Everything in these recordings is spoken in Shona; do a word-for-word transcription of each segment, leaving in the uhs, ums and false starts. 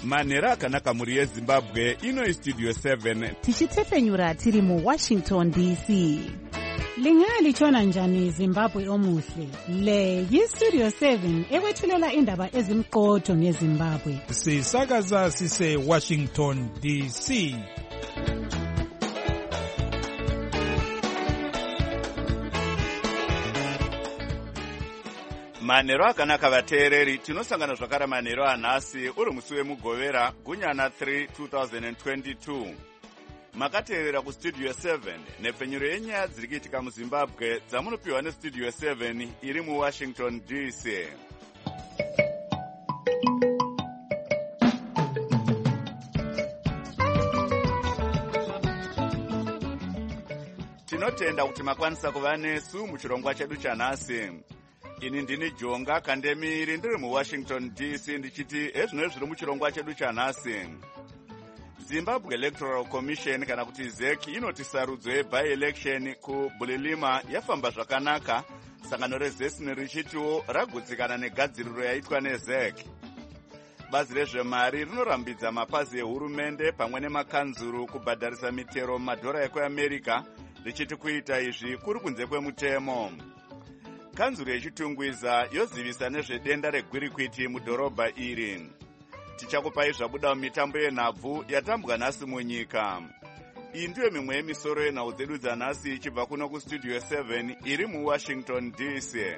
manhero akanaka mhuri yezimbabwe. Ino istudio seven tichitsefenyura tiri muwashington D C. Lingalitshona njani Zimbabwe omuhle? Le yistudio seven ekwethulela indaba ezimqotho ngeZimbabwe. Sisakaza sise Washington D C. manhero akanaka vateereri, tinosangana zvakare manhero anhasi uri musi wemugovera gunyana three twenty twenty-two. Makateerera kustudio seven nepfenyuro yenyaya dziri kuitika muzimbabwe dzamunopiwa nestudio seven iri muwashington D C. Tinotenda kuti makwanisa kuva nesu muchirongwa chedu chanhasi. Ini ndini Jonga Kandemiri ndiri muwashington D C ndichiti ezvino zviri muchirongwa chedu chanhasi. Zimbabwe Electoral Commission kana kuti Z E C inoti sarudzo yeby-election kuBulilima yafamba zvakanaka, sangano rezesini richitiwo ragutsikana negadziriro yaitwa neZ E C. Bazi rezvemari rinorambidza mapazi ehurumende pamwe nemakanzuru kubhadharisa mitero mumadhora ekuAmerica, richiti kuita izvi kuri kunze kwemutemo. Kanzuru yechitungwiza yozivisa nezvedenda regwirikwiti mudhorobha iri. Tichakupai zvabuda mumitambo yenhabvu yatambwa nhasi munyika. Iyi ndiyo mimwe yemisoro yenhau dzedu dzanhasi ichibva kuno kustudio seven iri muwashington D C.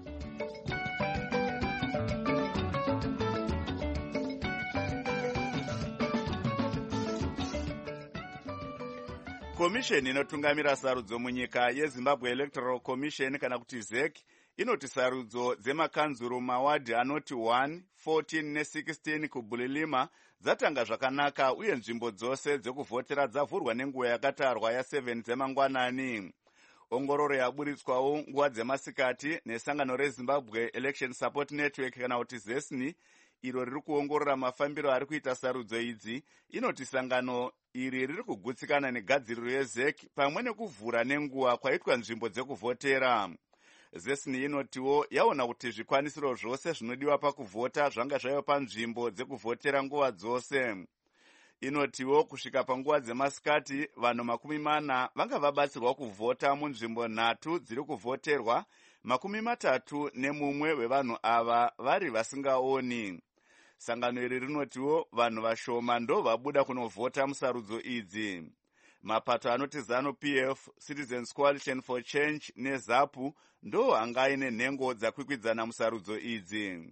Komisheni inotungamira sarudzo munyika yeZimbabwe Electoral Commission kana kuti Z E C inoti sarudzo dzemakanzuru mawadhi anoti one, fourteen ne-sixteen kuBulilima dzatanga zvakanaka uye nzvimbo dzose dzekuvhotera dzavhurwa nenguva yakatarwa ya7 dzemangwanani. Ongororo yaburitswawo nguva dzemasikati nesangano reZimbabwe Election Support Network kana kuti zesini, iro riri kuongorora mafambiro ari kuita sarudzo idzi, inoti sangano iri riri kugutsikana negadziriro yeZ E C pamwe nekuvhura nenguva kwaitwa nzvimbo dzekuvhotera. Zesini inotiwo yaona kuti zvikwanisiro zvose zvinodiwa pakuvhota zvanga zvaiva panzvimbo dzekuvhotera nguva dzose. Inotiwo kusvika panguva dzemasikati vanhu makumi mana vanga vabatsirwa kuvhota munzvimbo nhatu dziri kuvhoterwa, makumi matatu nemumwe wevanhu ava vari vasingaoni. Sangano iri rinotiwo vanhu vashoma ndo vabuda kunovhota musarudzo idzi. Mapato anoti ZANU-P F, Citizens Coalition for Change neZAPU ndo anga aine nhengo dzakwikwidzana musarudzo idzi.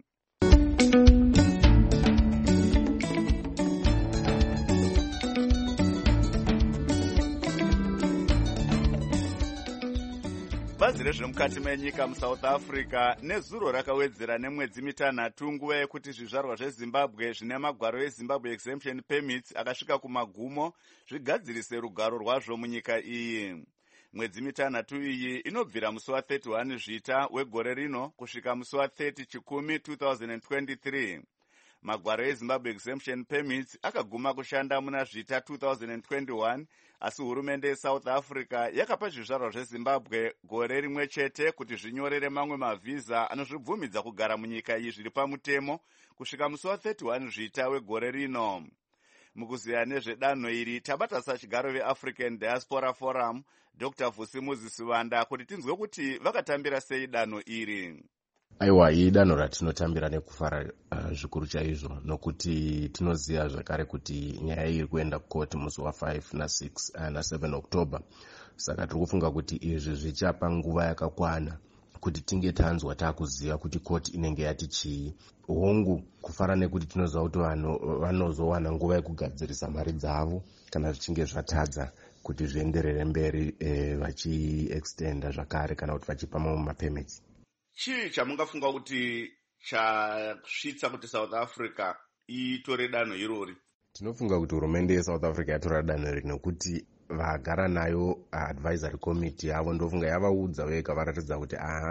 Bazi rezvemukati menyika muSouth Africa nezuro rakawedzera nemwedzi mitanhatu nguva yekuti zvizvarwa zveZimbabwe zvine magwaro eZimbabwe Exemption Permits akasvika kumagumo zvigadzirise rugaro rwazvo munyika iyi. Mwedzi mitanhatu iyi inobvira musi wa thirty-one zvita wegore rino kusvika musi wa thirty chikumi twenty twenty-three. Magwaro eZimbabwe Exemption Permits akaguma kushanda muna zvita twenty twenty-one, asi hurumende yeSouth Africa yakapa zvizvarwa zveZimbabwe gore rimwe chete kuti zvinyorere mamwe mavhiza anozvibvumidza kugara munyika iyi zviri pamutemo kusvika musi wa thirty-one zvita wegore rino. Mukuziya nezvedanho iri tabata sachigaro veAfrican Diaspora Forum Doctor Vusimuzi Sivanda kuti tinzwe kuti vakatambira sei danho iri. Aiwa, iyi danho ratinotambira nekufara uh, zvikuru chaizvo, nokuti tinoziva zvakare kuti nyaya iri kuenda kukoti musi wa five na six uh, na seven October. Saka tiri kufunga kuti izvi zvichapa nguva yakakwana kuti tinge tanzwa takuziva kuti koti inenge yati chii. Hongu kufara nekuti tinoziva kuti vanhu vanozowana nguva yekugadzirisa mari dzavo kana zvichinge zvatadza kuti zvienderere mberi eh, vachiextenda zvakare kana kuti vachipa mamwe mapemits. Chii chamungafunga kuti chasvitsa kuti South Africa itore danho irori? Tinofunga kuti hurumende yeSouth Africa yatora danho iri nekuti vagara nayo advisory committee yavo ndofunga yavaudza vega varatidza kuti aha,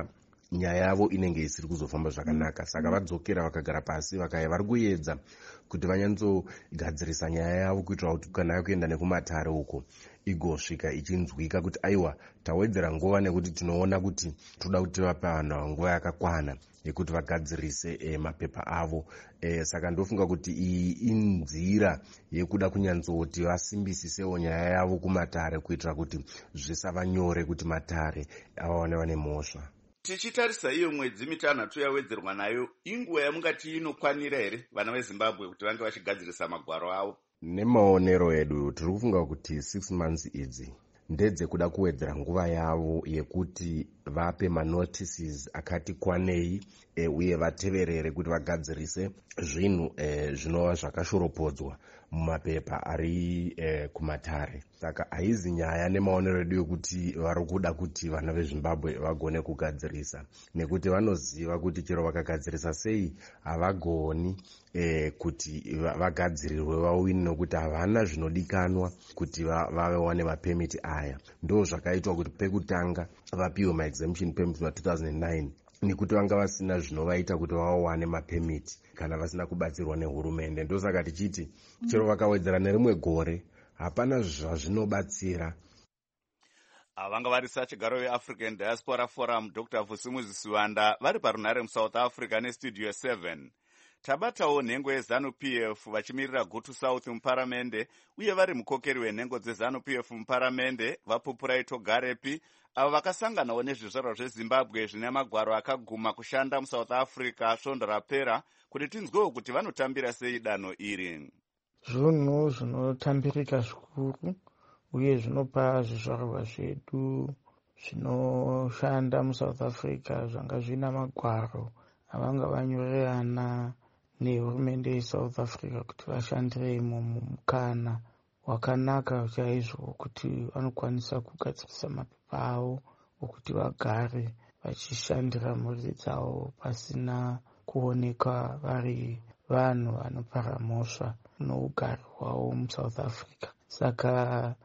nyaya yavo inenge isiri kuzofamba zvakanaka. Saka vadzokera vakagara pasi vakaya vari kuedza kuti vanyanzogadzirisa nyaya yavo kuitira kuti kana yakuenda nekumatare uko igosvika ichinzwika kuti aiwa tawedzera nguva nekuti tinoona kuti toda kuti vape vanhu nguva yakakwana yekuti vagadzirise e, mapepa avo. E, saka ndofunga kuti iyi inzira yekuda kunyanzoti vasimbisisewo nyaya yavo kumatare kuitira kuti zvisava nyore kuti matare avaone vane mhosva. Tichitarisa iyo mwedzi mitanhatu yawedzerwa nayo, inguva yamungati inokwanira here vana veZimbabwe kuti vange vachigadzirisa magwaro avo? Nemaonero edu tiri kufunga kuti six months idzi ndedzekuda kuwedzera nguva yavo yekuti vape manotices akati kwanei e, uye vateverere kuti vagadzirise zvinhu e, zvinova zvakashoropodzwa mumapepa ari e, kumatare. Saka haizi nyaya nemaonero edu yekuti vari kuda kuti vana veZimbabwe vagone kugadzirisa, nekuti vanoziva kuti chero vakagadzirisa sei havagoni e, kuti vagadzirirwe vawini, nokuti havana zvinodikanwa kuti vawane mapemiti aya. Ndo zvakaitwa kuti pekutanga vapiwe ma-exemption permit ma two thousand nine nekuti vanga vasina zvinovaita kuti vawane mapemiti kana vasina kubatsirwa nehurumende. Ndosaka tichiti chero vakawedzera nerimwe gore hapana zvazvinobatsira. Vanga vari sachigaro veAfrican Diaspora Forum Doctor Vusimuzi Siwanda vari parunhare muSouth Africa nestudio seven. Tabatawo nhengo yeZanu-P F vachimirira Gutu South muparamende uye vari mukokeri wenhengo dzeZanu-P F muparamende vaPupurai Togarepi, avo vakasanganawo nezvizvarwa zveZimbabwe zvine magwaro akaguma kushanda muSouth Africa svondo rapera, kuti tinzwewo kuti vanotambira sei danho iri. Zvinhu zvinotambirika zvikuru uye zvinopa zvizvarwa zvedu zvinoshanda muSouth Africa zvanga zvina magwaro avanga vanyorerana nehurumende yeSouth Africa kuti vashandire imo mumukana wakanaka chaizvo kuti vanokwanisa kugadzirisa mapepa avo okuti vagare vachishandira mhuri dzavo pasina kuonekwa vari vanhu vanopara mhosva nougari hwavo muSouth Africa. Saka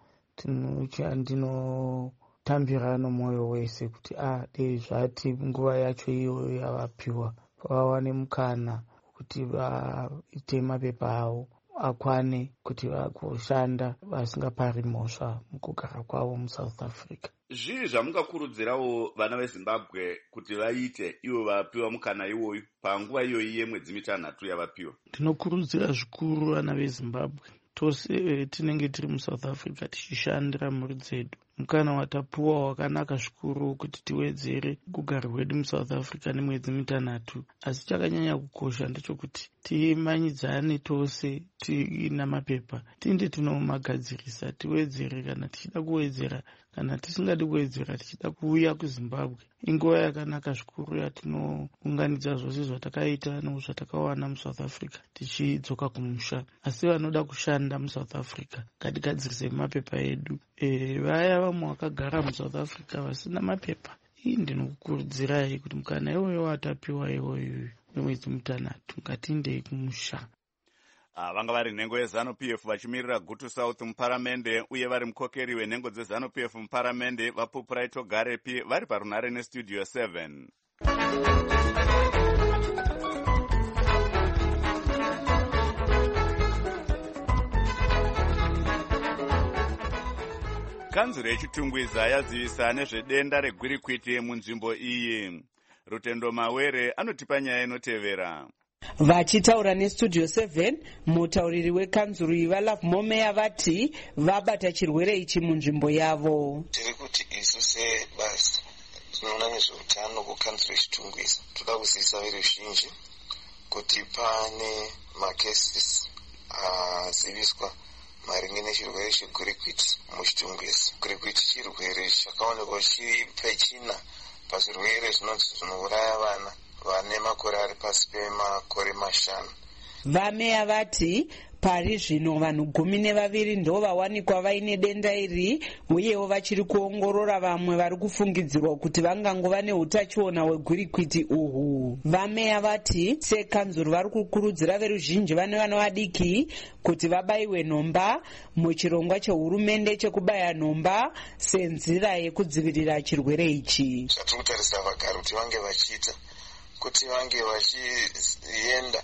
ndinotambira nomwoyo wese kuti ah dei zvati nguva yacho iyoyo yavapiwa vawane mukana kuti vaite mapepa avo akwane kuti vagoshanda vasingapari mhosva mukugara kwavo muSouth Africa. Zvii zvamungakurudzirawo vana veZimbabwe kuti vaite ivo vapiwa mukana iwoyu panguva iyoyi yemwedzi mitanhatu yavapiwa? Ndinokurudzira zvikuru vana veZimbabwe tose tinenge tiri muSouth Africa tichishandira mhuri dzedu. Mukana watapuwa wakanaka zvikuru kuti tiwedzere kugara kwedu muSouth Africa nemwedzi mitanhatu, asi chakanyanya kukosha ndechekuti timanyidzane tose tina mapepa tinde tinomagadzirisa tiwedzere kana tichida kuwedzera, kana tisingadi kuwedzera tichida kuuya kuZimbabwe. Inguva yakanaka zvikuru yatinounganidza zvose zvatakaita nezvatakawana muSouth Africa tichidzoka kumusha. Asi vanoda kushanda muSouth Africa ngatigadzirise mapepa edu. E, vaya vamwe vakagara muSouth Africa vasina mapepa, iyi ndinokukurudzirai kuti mukana iwoyo watapiwa iwoyo wemwedzi mitanhatu ngatiendei kumusha. Vanga vari nhengo yeZanu-P F vachimirira Gutu South muparamende uye vari mukokeri wenhengo dzeZanu-P F muparamende vaPupurai Togarepi vari parunhare nestudio seven. Kanzuro yechitungwiza yazivisa nezvedenda regwirikwiti munzvimbo iyi. Rutendo Mawere anotipa nyaya inotevera. Vachitaura nestudio seven, mutauriri wekanzuro ivaLove Momeya vati vabata chirwere ichi munzvimbo yavo. Tiri kuti isu sebazi tinoona nezveutano kukanzuro yechitungwiza toda kuzivisa veruzhinji kuti pane macases aziviswa maringe nechirwere chegwirikwiti muchitungwiza. Gwirikwiti chirwere chakaonekwa chiri pechina pazvirwere zvinonzi zvinouraya vana vane makore ari pasi pemakore mashanu. Vameya vati Pari zvino vanhu gumi nevaviri ndo vawanikwa vaine denda iri, uyewo vachiri kuongorora vamwe vari kufungidzirwa kuti vangangova neutachiona hwegwirikwiti uhu. Vameya vati sekanzuru vari kukurudzira veruzhinji vane vana vadiki kuti vabayiwe nhomba muchirongwa chehurumende chekubaya nhomba senzira yekudzivirira chirwere ichi. Zvatiri kutarisa vagari kuti vange vachiita kuti vange vachienda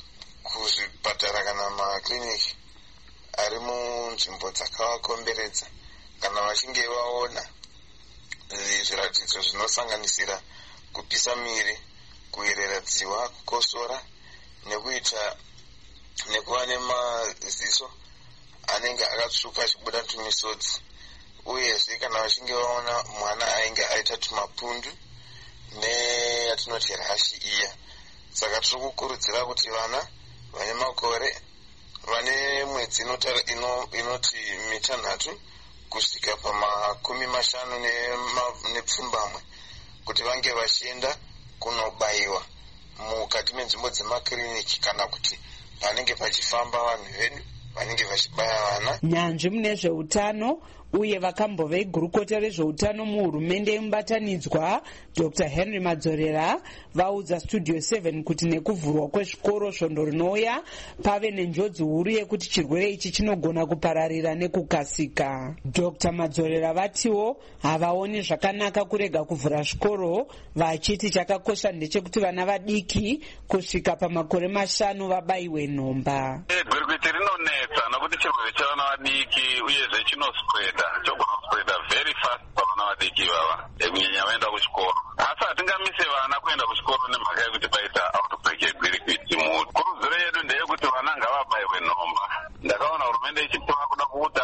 kuzvipatara kana makliniki ari munzvimbo dzakavakomberedza kana vachinge vaona zviratidzo zvinosanganisira kupisa miri, kuerera dziwa, kukosora nekuita nekuva nemaziso anenge akatsvuka achibuda tumisodzi, uyezve kana vachinge vaona mwana ainge aita tumapundu neyatinoti rashi iya. Saka tiri kukurudzira kuti vana vane makore vane mwedzi inoti mitanhatu kusvika pamakumi mashanu nepfumbamwe kuti vange vachienda kunobayiwa mukati menzvimbo dzemakiriniki kana kuti panenge pachifamba vanhu vedu vanenge vachibaya vana. Nyanzvi mune zveutano uye vakambove igurukota rezveutano muhurumende yemubatanidzwa Doctor Henry Madzorera vaudza Studio seven kuti nekuvhurwa kwezvikoro svondo rinouya pave nenjodzi huru yekuti chirwere ichi chinogona kupararira nekukasika. Doctor Madzorera vatiwo havaoni zvakanaka kurega kuvhura zvikoro, vachiti chakakosha ndechekuti vana vadiki kusvika pamakore mashanu vabayiwe nhomba. Gwirikwiti rinonetsa nokuti chirwere chavana vadiki uyezve chinospread chogona kuspreada very fast pavana vadiki ivava kunyanya vaenda kuchikoro. Asi hatingamise vana kuenda kuchikoro nemhaka yekuti paita outbreak yegwirikwiti. Kurudziro yedu ndeyekuti vana ngavabayiwe nhomba. Ndakaona hurumende ichitora kuda kuita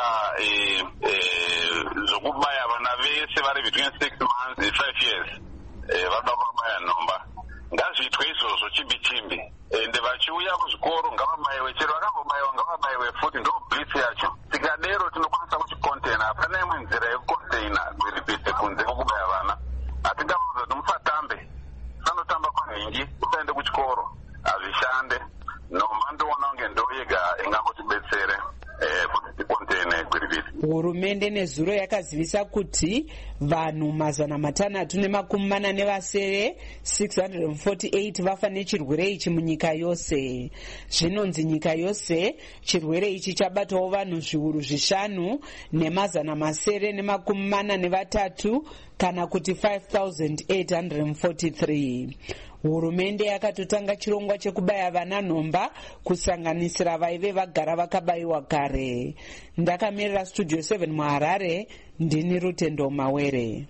zvokubaya vana vese vari between six months and five years vada kubaya nhomba. Ngazviitwe izvozvo chimbi chimbi ende vachiuya kuzvikoro ngavabayiwe, chero vakambobayiwa ngavabayiwe futi, ndo blitz yacho. Tikadero tinokwanisa kuchicontaina, hapana imwe nzira yekucontaina gwirikwiti kunze kwokubaya vana. Hatingauza kuti musatambe, sanotamba kwanhingi, usaende kuchikoro, hazvishande. Nhomba ndoona kunge ndo yega ingangotibetsere kuti ticontaine gwirikwiti. Hurumende nezuro yakazivisa kuti vanhu mazana matanhatu nemakumi mana nevasere six hundred forty-eight vafa nechirwere ichi munyika yose. Zvinonzi nyika yose chirwere ichi chabatawo vanhu zviuru zvishanu nemazana masere nemakumi mana nevatatu kana kuti five thousand eight hundred forty-three. Hurumende yakatotanga chirongwa chekubaya vana nhomba kusanganisira vaive vagara vakabayiwa kare. Ndakamirira Studio seven muHarare, ndini Rutendo Mawere.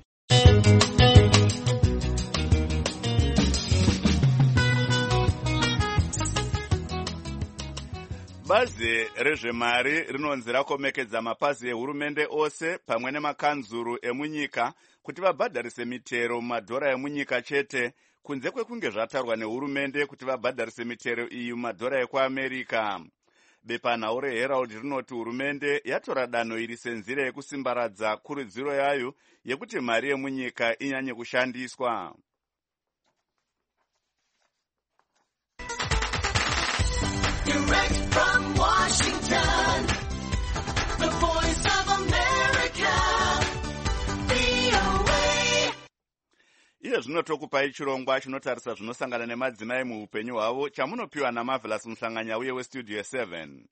Bazi rezvemari rinonzi rakomekedza mapazi ehurumende ose pamwe nemakanzuru emunyika kuti vabhadharise mitero mumadhora emunyika chete, kunze kwekunge zvatarwa nehurumende kuti vabhadharise mitero iyi mumadhora ekuAmerika. Bepanhau reHerald rinoti hurumende yatora danho iri senzira yekusimbaradza kurudziro yayo yekuti mari yemunyika inyanye kushandiswa. Direct from Washington, the voice of America, V O A. Iye zvinotokupai chirongwa chinotarisa zvinosangana nemadzimai muupenyu hwavo chamunopiwa naMarvelous Muhlanganya uye weStudio seven.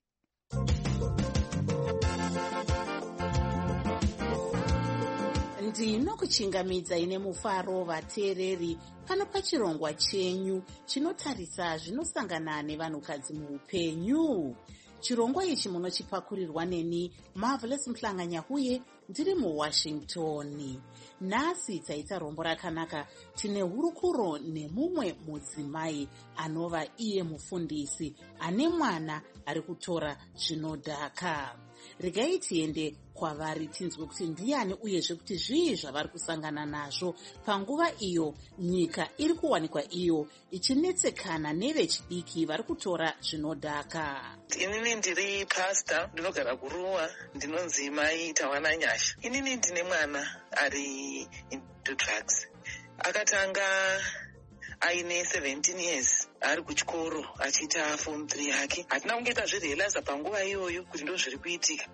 Ndinokuchingamidza ine mufaro vateereri pano pachirongwa chenyu chinotarisa zvinosangana nevanhukadzi muupenyu. Chirongwa ichi munochipakurirwa neni Marvelous Muhlanganya uye ndiri muWashington. Nhasi taita rombo rakanaka, tine hurukuro nemumwe mudzimai anova iye mufundisi ane mwana ari kutora zvinodhaka. Regai tiende kwavari tinzwe kuti ndiani uyezve kuti zvii zvavari kusangana nazvo panguva iyo nyika iri kuwanikwa iyo ichinetsekana nevechidiki vari kutora zvinodhaka. Inini ndiri pastor, ndinogara kuruwa, ndinonzi Mai Tawananyasha. Inini ndine mwana ari into drugs. Akatanga aine seventeen years ari kuchikoro achiita form three yake. Hatina kungoita zvirealiza panguva iyoyo kuti ndo zviri kuitika.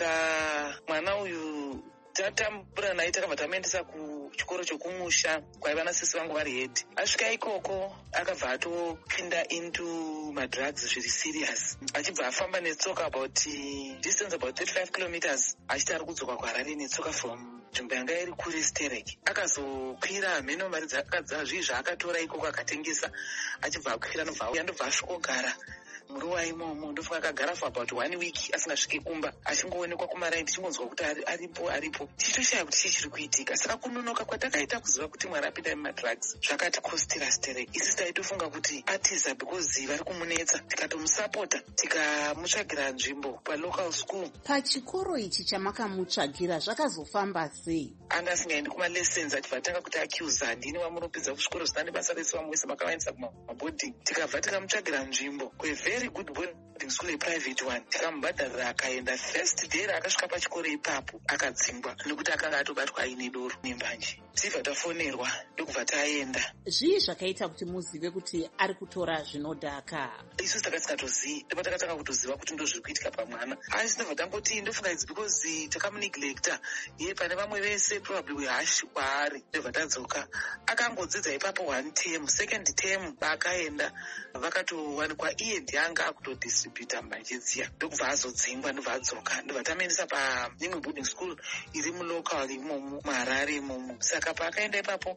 Saka mwana uyu tatambura naye takabva tamuendesa kuchikoro chokumusha kwaiva nasisi vangu vari hedi. Asvika ikoko akabva atopinda into madrugs zviri serious, achibva afamba netsoka about distance about thirty-five kilometers achiti ari kudzoka kuHarare netsoka from nzvimbo yanga iri kuri Sterek. Akazokwira mheno mari dzakadza zvii zvaakatora ikoko akatengesa, achibva akwira nobva auya ndobva asvikogara muruwa imomo. Ndofunga akagara for about one week asingasviki kumba, achingoonekwa kumaraini tichingonzwa kuti aripo aripo tichitoshaya kuti chii chiri kuitika. Saka kunonoka kwatakaita kuziva kuti mwari apinda mumadrugs zvakatikostira Sterek. Isi taitofunga kuti atiza because vari kumunetsa, tikatomusapota tikamutsvagira nzvimbo palocal school. Pachikoro ichi chamakamutsvagira zvakazofamba sei? Anga asingaendi kumalessons, achibva atanga kuti accusa ndini wamunopedza kusvikoro zvisina nebasa rese vamuise makavaendesa kumaboarding. Tikabva tikamutsvagira nzvimbo kwe very good boarding school, a private one. Tikamubhadharira akaenda. First day raakasvika pachikoro ipapo akadzingwa nekuti akanga atobatwa aine doro nembanje. Tibva tafonerwa ndokubva taenda. Zvii zvakaita kuti muzive kuti ari kutora zvinodhaka? Isusu takasikatozivi, ndipo takatanga kutoziva kuti ndo zviri kuitika pamwana. Asi ndobva tangoti ndofunga it's because takamuneglecta ye pane vamwe vese probably wehashi kwaari. Ndobva tadzoka akangodzidza ipapo one term, second term baakaenda vakatowanikwa iye ndianga akutodistributa mbanje dziya, ndokubva azodzingwa ndobva adzoka. Ndobva tamuendesa paimwe boarding school iri mulocal imomo muHarare imomo. Saka paakaenda ipapo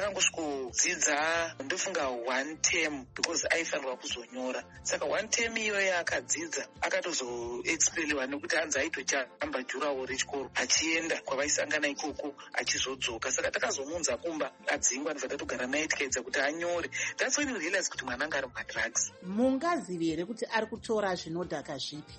akangosvikodzidza ndofunga one term because aifanirwa kuzonyora. Saka one term iyoyo akadzidza akatozoexpeliwa nekuti hanzi aitochamba jurawo rechikoro achienda kwavaisangana ikoko achizodzoka. Saka takazomunza kumba adzingwa ndobva tatogara naye tikaedza kuti anyore. That's when we realize kuti mwana anga ari mumadrugs. Mungazivi here kuti ari kutora zvinodhaka zvipi?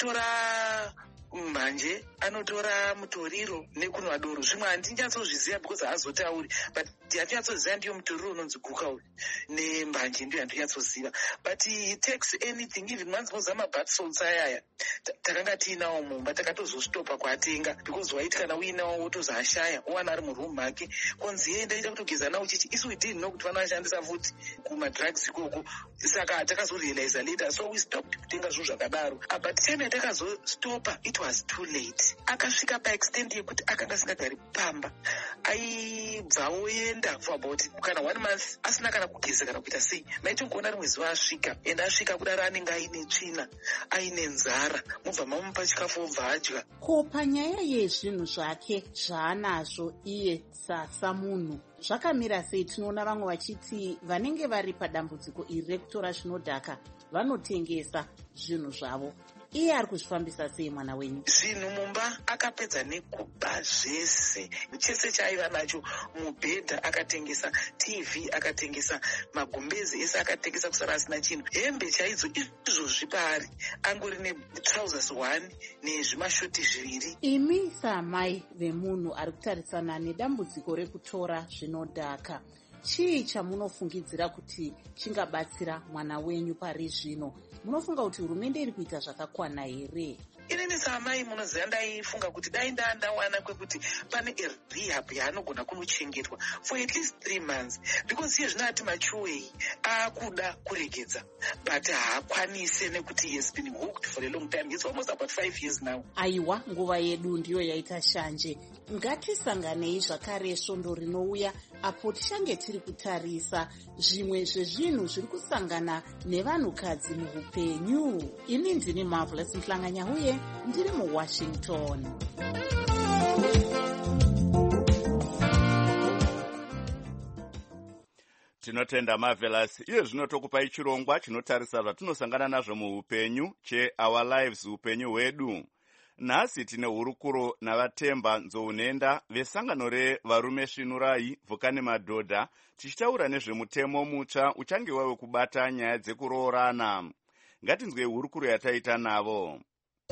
Anotora mbanje, anotora mutoriro nekunwa doro. Zvimwe handinyatsozviziva because haazotauri, but handinyatsozviziva ndiyo mutoriro unonzi guka uyu nembanje ndiyo handinyatsozviziva. But he takes anything, even manzi mozama bath salts ayaya takanga tiinawo mumba takatozositopa kuatenga because waiti kana uinawo wotozoashaya owana ari muroom make konzi yenda ita kutogeza nawo chichi. Isu we didn't know kuti vanoshandisa futi kumadrugs ikoko. Saka takazorealize later, so we stopped kutenga zvinhu zvakadaro. But time yatakazostopa it was too late. Akasvika paextend yekuti akanga asingagari pamba, aibva oenda for about kana one month asina kana kugeza kana kuita sei. Maitogona rimwe zuva asvika, ende asvika kudaro anenge aine tsvina aine nzara, mubva mamupa chikafu obva adya. Ko panyaya yezvinhu zvake zvaanazvo iye sasa munhu zvakamira sei? Tinoona vamwe vachiti vanenge vari padambudziko iri rekutora zvinodhaka vanotengesa zvinhu zvavo. Iye ari kuzvifambisa sei mwana wenyu? Zvinhu mumba akapedza nekuba zvese, chese chaaiva nacho. Mubhedha akatengesa, T V akatengesa, magumbezi ese akatengesa kusara asina chinhu. Hembe chaidzo izvozvi paari angori netrousers one nezvimashoti zviviri. Imi samai vemunhu ari kutarisana nedambudziko rekutora zvinodhaka, chii chamunofungidzira kuti chingabatsira mwana wenyu pari zvino? Munofunga kuti hurumende iri kuita zvakakwana here? Inini samai munoziva ndaifunga kuti dai ndandawana kwekuti pane rehab yaanogona kunochengetwa for at least three months because iye zvino ati machuwei akuda kuregedza but haakwanise nekuti he has been hooked for a long time. It's almost about five years now. Aiwa, nguva yedu ndiyo yaita shanje. Ngatisanganei zvakare svondo rinouya apo tichange tiri kutarisa zvimwe zvezvinhu zviri kusangana nevanhukadzi muhupenyu. Ini ndini Marvelous Mhlanganya uye ndiri muWashington. Tinotenda Marvelous. Iye zvino tokupai chirongwa chinotarisa zvatinosangana nazvo muupenyu che Our Lives, upenyu hwedu. Nhasi tine hurukuro navatemba Nzounenda vesangano revarume Svinurai Vhukani Madhodha, tichitaura nezvemutemo mutsva uchange wave kubata nyaya dzekuroorana. Ngatinzwe hurukuro yataita navo.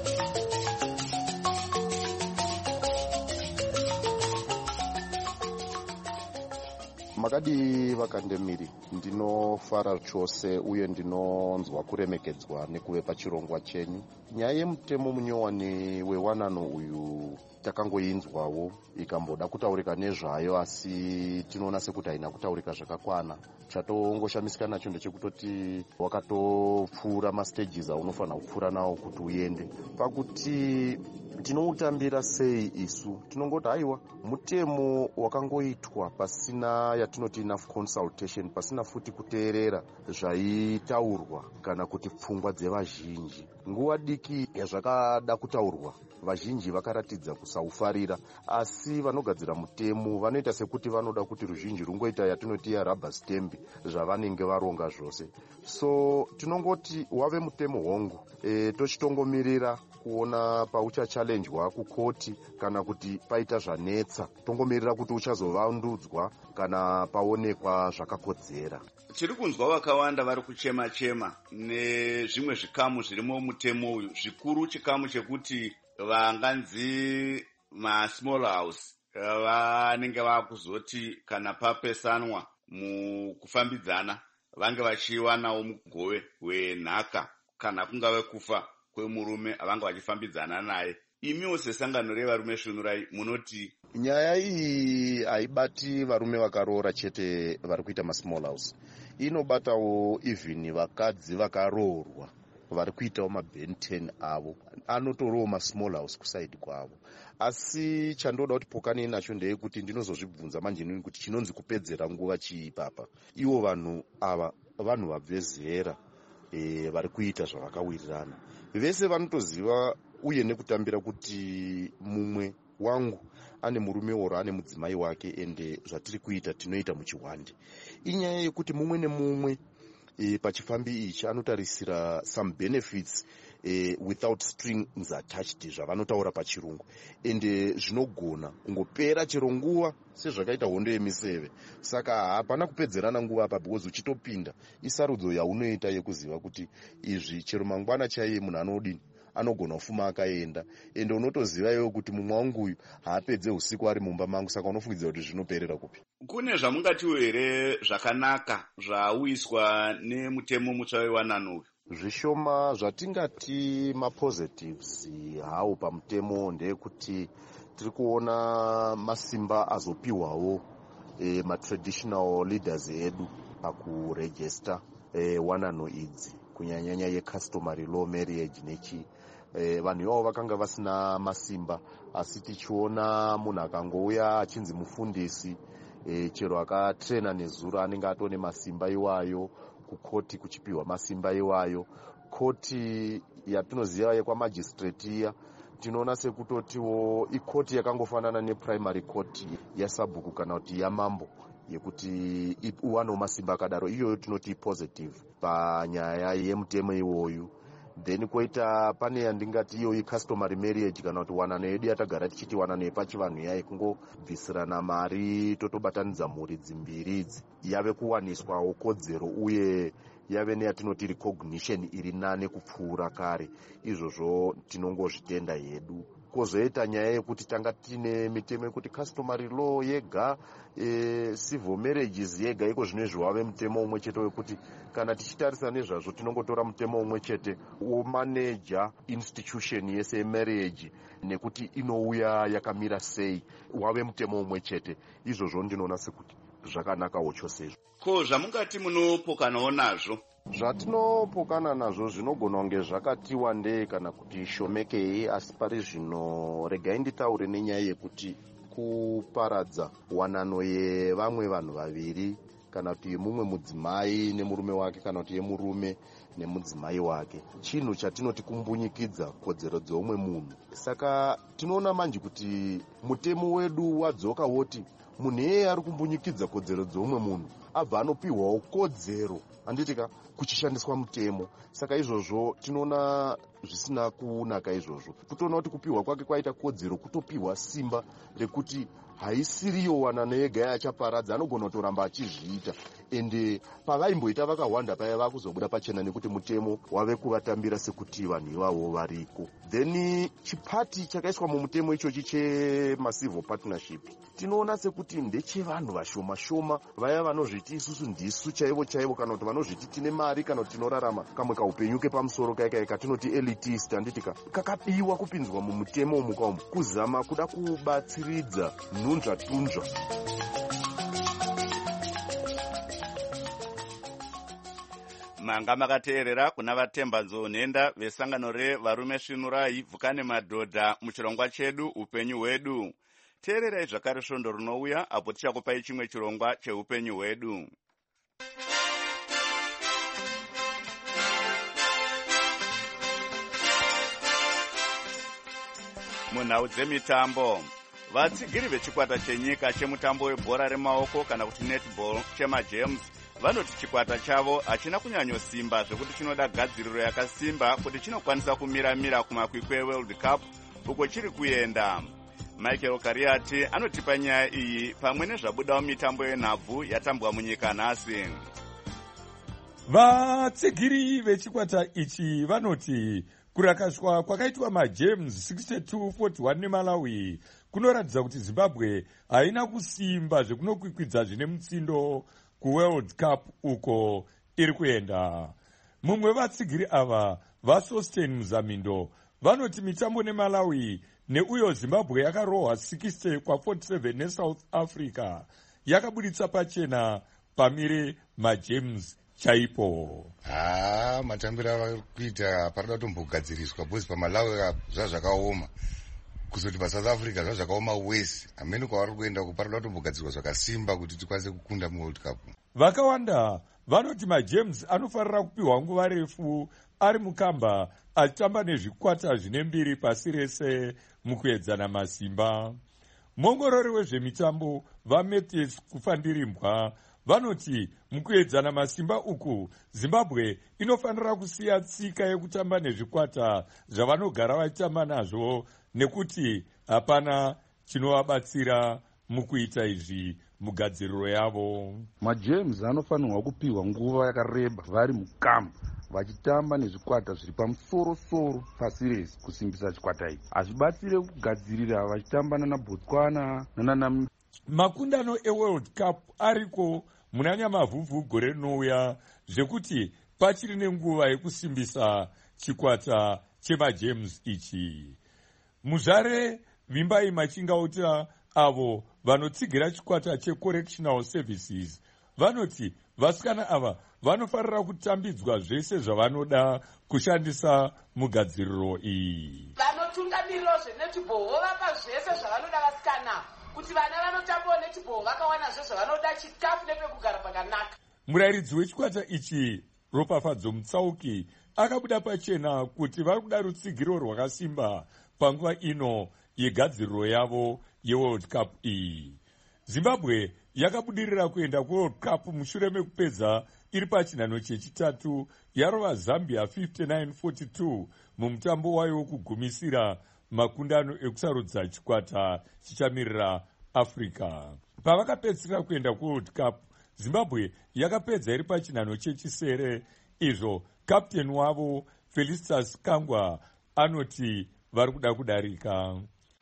Makadi vakandemiri, ndinofara chose uye ndinonzwa kuremekedzwa nekuve pachirongwa chenyu. Nyaya yemutemo munyowani wewanano uyu takangoinzwawo ikamboda kutaurika nezvayo, asi tinoona sekuti haina kutaurika zvakakwana. Chatongoshamisika nacho ndechekutoti wakatopfuura mastages aunofanira kupfuura nawo kuti uende. Pakuti tinoutambira sei isu, tinongoti haiwa mutemo wakangoitwa pasina yatinoti enough consultation, pasina futi kuteerera zvaitaurwa kana kuti pfungwa dzevazhinji. Nguva diki yazvakada kutaurwa, vazhinji vakaratidza kusaufarira, asi vanogadzira mutemo vanoita sekuti vanoda kuti ruzhinji rungoita yatinoti ya rubber stamp zvavanenge varonga zvose. So tinongoti wave mutemo hongu, e, tochitongomirira kuona pauchachallenjwa kukoti kana kuti paita zvanetsa, tongomirira kuti uchazovandudzwa kana paonekwa zvakakodzera. Tiri kunzwa vakawanda vari kuchema-chema nezvimwe zvikamu zvirimo mutemo uyu, zvikuru chikamu chekuti vanganzi masmall house vanenge vakuzoti kana papesanwa mukufambidzana vange vachiwanawo mugove wenhaka kana kungave kufa kwemurume avanga vachifambidzana naye. Imiwo sesangano revarume svunurai munoti nyaya iyi haibati varume vakaroora chete vari kuita masmall house, inobatawo even vakadzi vakaroorwa vari kuitawo mabenten avo, anotorowo masmall house kusaidi kwavo. Asi chandoda kuti pokane nacho ndeyekuti ndinozozvibvunza manje nini kuti chinonzi kupedzera nguva chii papa. Ivo vanhu ava vanhu vabve zera e, vari kuita zvavakawirirana. Vese vanotoziva uye nekutambira kuti mumwe wangu ane murume oro ane mudzimai wake, ende zvatiri kuita tinoita muchiwande. Inyaya yekuti mumwe nemumwe e, pachifambi ichi anotarisira some benefits e, without strings attached zvavanotaura pachirungu, ende zvinogona kungopera chero nguva sezvakaita hondo yemiseve. Saka hapana kupedzerana nguva apa, because uchitopinda isarudzo yaunoita yekuziva kuti izvi chero mangwana chaiye munhu anodini anogona kufuma akaenda, ende unotoziva iwe kuti mumwe wangu uyu haapedze usiku ari mumba mangu, saka unofungidza kuti zvinoperera kupi. Kune zvamungatiwo here zvakanaka zvauiswa nemutemo mutsva wewanano uyu? Zvishoma zvatingati mapositives hawo pamutemo ndeyekuti tiri kuona masimba azopiwawo e, matraditional leaders edu pakuregister e, wanano idzi, kunyanyanya yecustomary law marriage nechi e, vanhu ivavo vakanga vasina masimba, asi tichiona munhu akangouya achinzi mufundisi e, chero akatrena nezuro anenge atone masimba iwayo, kukoti kuchipiwa masimba iwayo. Koti yatinoziva yekwamagistrate iya tinoona sekutotiwo ikoti yakangofanana neprimary court yasabhuku kana kuti yamambo, yekuti uwanawo masimba akadaro. Iyoyo tinoti positive panyaya yemutemo iwoyu. Then koita pane yandingati iyo customary marriage kana kuti wanano yedu yatagara tichiti wanano yepachivanhu yaye kungobvisirana mari totobatanidza mhuri dzimbiri idzi, yave kuwaniswawo kodzero uye yave neyatinoti recognition iri nane kupfuura kare. Izvozvo tinongozvitenda yedu. Kozoita nyaya yekuti tanga tine mitemo yekuti customary law yega, e, civil marriages yega, iko zvinezvi wave mutemo umwe chete wekuti kana tichitarisa nezvazvo tinongotora mutemo umwe chete womanager institution yese yemarriage nekuti inouya yakamira sei, wave mutemo umwe chete. Izvozvo ndinoona sekuti zvakanakawo chose. Ko zvamungati munopokanawo nazvo? Zvatinopokana nazvo zvinogona kunge zvakati wandei kana kuti shomekei, asi pari zvino regai nditaure nenyaya yekuti kuparadza wanano yevamwe vanhu vaviri, kana kuti yemumwe mudzimai nemurume wake, kana kuti yemurume nemudzimai wake, chinhu chatinoti kumbunyikidza kodzero dzeumwe munhu. Saka tinoona manje kuti mutemo wedu wadzoka woti munhu iyeye ari kumbunyikidza kodzero dzeumwe munhu abva anopiwawo kodzero handitika kuchishandiswa mutemo. Saka izvozvo tinoona zvisina kunaka izvozvo. Kutoona kuti kupiwa kwake kwaita kodzero kutopiwa simba rekuti haisiriyo wanana yega yachaparadza, anogona kutoramba achizviita. Ende pavaimboita vakawanda paya vakuzobuda pachena nekuti mutemo wave kuvatambira sekuti vanhu ivavo variko. Then chipati chakaiswa mumutemo ichochi chemacivil partnership tinoona sekuti ndechevanhu vashoma shoma, vaya vanozviti isusu ndisu chaivo chaivo, kana kuti vanozviti tine mari, kana kuti tinorarama kamwe kaupenyu kepamusoro kaika ika tinoti elitist. Handitika kakabiwa kupinzwa mumutemo muka umu kuzama kuda kubatsiridza nhunzva tunzva. Manga makateerera kuna vatemba nzonhenda vesangano revarume svinurai vhukane madhodha muchirongwa chedu upenyu hwedu. Teererai zvakare svondo rinouya apo tichakupai chimwe chirongwa cheupenyu hwedu. Munhau dzemitambo, vatsigiri vechikwata chenyika chemutambo webhora remaoko kana kuti netball chemajames vanoti chikwata chavo hachina kunyanyosimba zvekuti chinoda gadziriro yakasimba kuti chinokwanisa kumira-mira kumakwikwi eWorld Cup uko chiri kuenda. Michael Kariati anotipa nyaya iyi pamwe nezvabudawo mitambo yenhabvu yatambwa munyika nhasi. Vatsigiri vechikwata ichi vanoti kurakashwa kwakaitwa majames sixty two forty one neMalawi kunoratidza kuti Zimbabwe haina kusimba zvekunokwikwidzwa zvine mutsindo kuWorld Cup uko iri kuenda. Mumwe vatsigiri ava vaSosten Muzamindo vanoti mitambo neMalawi neuyo Zimbabwe yakarohwa sixty kwa forty seven neSouth Africa yakabuditsa pachena pamire majames chaipo. Ah, matambiro ava kuita parada kutombogadziriswa bhozi paMalawi zvazvakaoma kuzoti paSouth Africa zvazvakaoma wese. Amene kwavari kuenda kuparada kutombogadzirwa zvakasimba kuti tikwanise kukunda muWorld Cup. Vakawanda vanoti majames anofanira kupiwa nguva refu ari mukamba achitamba nezvikwata zvine mbiri pasi rese mukuedzana masimba. Mongorori wezvemitambo vaMatthews Kufandirimbwa vanoti mukuedzana masimba uku Zimbabwe inofanira kusiya tsika yekutamba nezvikwata zvavanogara vachitamba nazvo nekuti hapana chinovabatsira mukuita izvi mugadziriro yavo. Majames anofanirwa kupiwa nguva yakareba vari mukamba vachitamba nezvikwata zviri pamusoro-soro pasi rese kusimbisa chikwata ichi. Hazvibatsire kugadzirira vachitamba nana Botswana nana makundano eWorld Cup ariko muna Nyamavhuvhu gore rinouya zvekuti pachiri nenguva yekusimbisa chikwata chemajames ichi. Muzvare Vimbai Machingauta avo vanotsigira chikwata checorrectional services vanoti vasikana ava vanofanira kutambidzwa zvese zvavanoda kushandisa mugadziriro iyi. Vanotungamiriro zvenetball vovapa zvese zvavanoda vasikana kuti vana vanotambawo netball vakawana zvese zvavanoda, chikafu nepekugara pakanaka. Murairidzi wechikwata ichi Ropafadzo Mutsauki akabuda pachena kuti vari kuda rutsigiro rwakasimba panguva ino yegadziriro yavo yeWorld Cup iyi. Zimbabwe yakabudirira kuenda kuWorld Cup mushure mekupedza iri pachinhano chechitatu yarova Zambia fifty-nine forty-two mumutambo wayo wokugumisira makundano ekusarudza chikwata chichamirira Africa. Pavakapedzisira kuenda kuWorld Cup, Zimbabwe yakapedza iri pachinhano chechisere. Izvo kapteni wavo Felicitas Kangwa anoti vari kuda kudarika.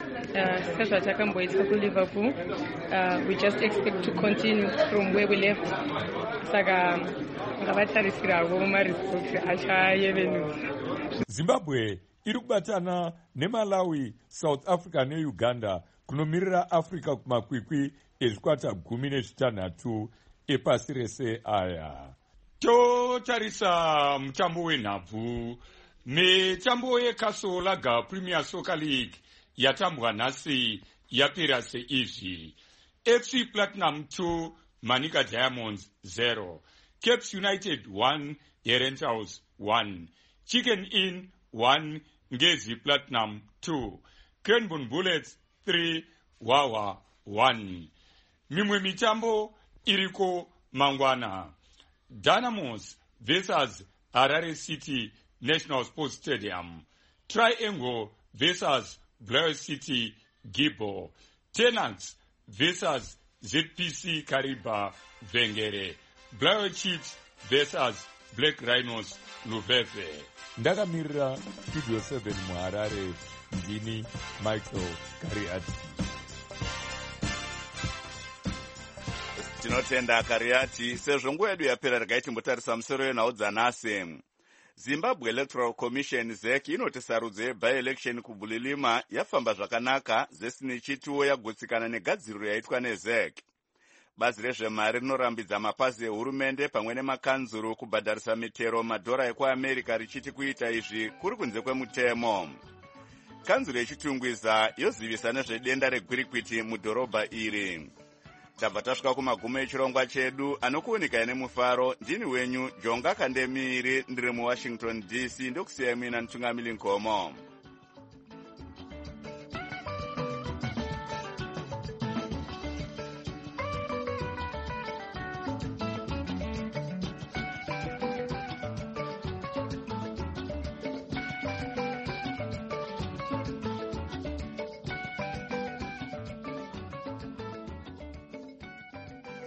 sezvatakamboitwa kuLiverpool, uh, we just expect to continue from where we left. Saka ngavatarisirawo maresults achayevenudza. Zimbabwe iri kubatana neMalawi, South Africa neUganda kunomirira Africa kumakwikwi ezvikwata gumi nezvitanhatu epasi rese aya. Totarisa mutambo wenhabvu. Mitambo yeCastle Lager Premier Soccer League yatambwa nhasi yapera seizvi. F C Platinum two, Manica Diamonds zero, Caps United one, Herentals one, Chicken Inn one, Ngezi Platinum two, Cranbourne Bullets three, Wawa one. Mimwe mitambo iriko mangwana. Dynamos versus Harare City National Sports Stadium, Triangle versus Blair City Gibbo, Tenants versus Z P C Kariba Vengere, Black Chiefs versus Black Rhinos Luveve. Ndakamirira Studio seven muHarare, ndini Michael Kariati. Tinotenda Kariati, sezvo nguva yedu yapera regai timbotarisa musoro yenhau dzanhasi. Zimbabwe Electoral Commission Z E C inoti sarudzo yeby-election kuBulilima yafamba zvakanaka zesini chituwo yagutsikana negadziriro yaitwa neZ E C. Bazi rezvemari rinorambidza mapazi ehurumende pamwe nemakanzuru kubhadharisa mitero madhora ekuAmerica richiti kuita izvi kuri kunze kwemutemo. Kanzuru yechitungwiza yozivisa nezvedenda regwirikwiti mudhorobha iri. Tabva tasvika kumagumo echirongwa chedu anokuoneka nemufaro. Ndini wenyu Jonga Kandemiri, ndiri muWashington D C, ndokusiyai muina Ntungamiri Nkomo.